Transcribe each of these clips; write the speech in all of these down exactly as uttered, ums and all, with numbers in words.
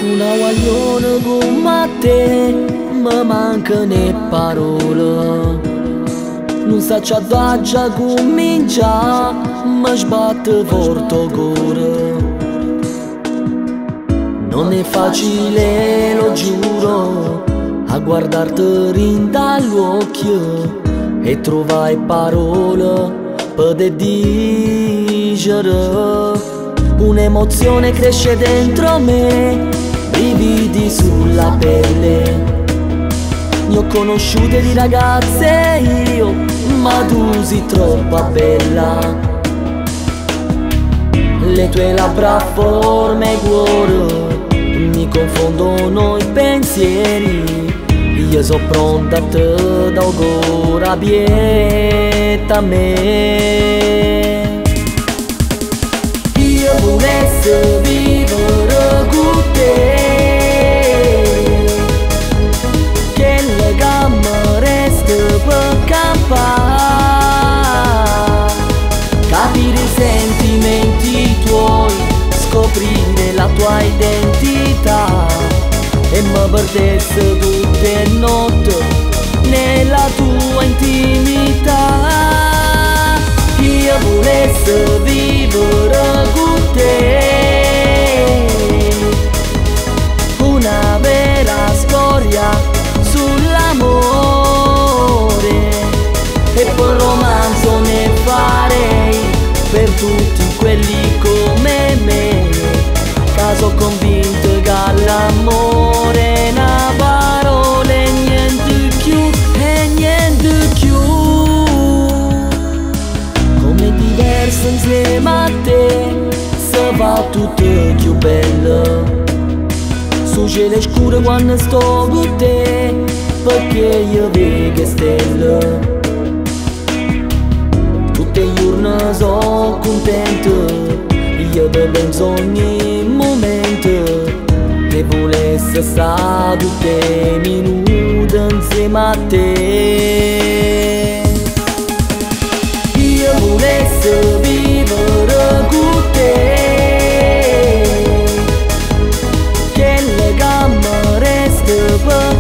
Una guagliona come te, mi mancano le parole. Non sa c'è da già comincia, mi sbatte forte il cuore. Non è facile, lo giuro, a guardarti in dall'occhio e trovare parole per dire. Un'emozione cresce dentro me, brividi sulla pelle. Ne ho conosciute di ragazze io, ma tu sei troppo bella. Le tue labbra forme cuore, mi confondono i pensieri. Io sono pronta a te da ora abietta a me. Io volessi vivere con te, che legame resta per campare, capire i sentimenti tuoi, scoprire la tua identità e mi perdessi tutte le notti nella tua intimità. Io volessi vivere con te una vera storia sull'amore, e poi romanzo ne farei per tutti quelli come me, caso convinto che l'amore è una parola e niente più, e niente più. Come diverso insieme a te, se va tutto più bello. Su cielo scuro quando sto con te, perché io vedo stelle. Tutte le giorni sono contento, io ti penso ogni momento, che volessi stare tutti i minuti insieme a te. Io volessi vivere con te, che legame resta per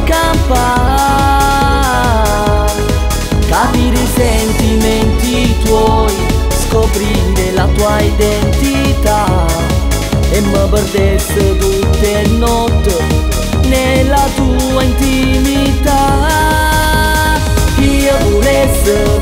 campare, capire i sentimenti tuoi, scoprire la tua identità e mi perdessi tutte le notti nella tua intimità. Io volessi